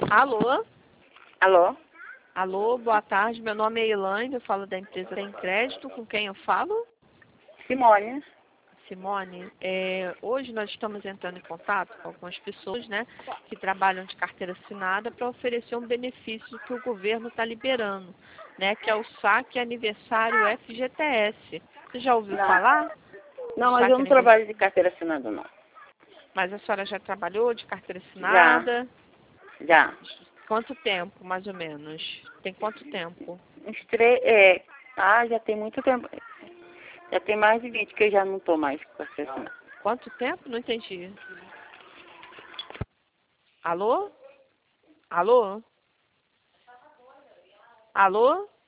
Alô? Alô? Alô, boa tarde. Meu nome é Elaine, eu falo da empresa Tem Crédito. Com quem eu falo? Simone. Simone. Hoje nós estamos entrando em contato com algumas pessoas, né, que trabalham de carteira assinada para oferecer um benefício que o governo está liberando, né, que é o saque aniversário FGTS. Você já ouviu falar? Não, Do mas saque eu não aniversário? trabalho de carteira assinada, não. Mas a senhora já trabalhou de carteira Já, assinada? já. Quanto tempo, mais ou menos? Tem quanto tempo? Já tem muito tempo. Já tem mais de 20 que eu já não estou mais com carteira assinada. Quanto tempo? Não entendi. Alô? Alô? Alô?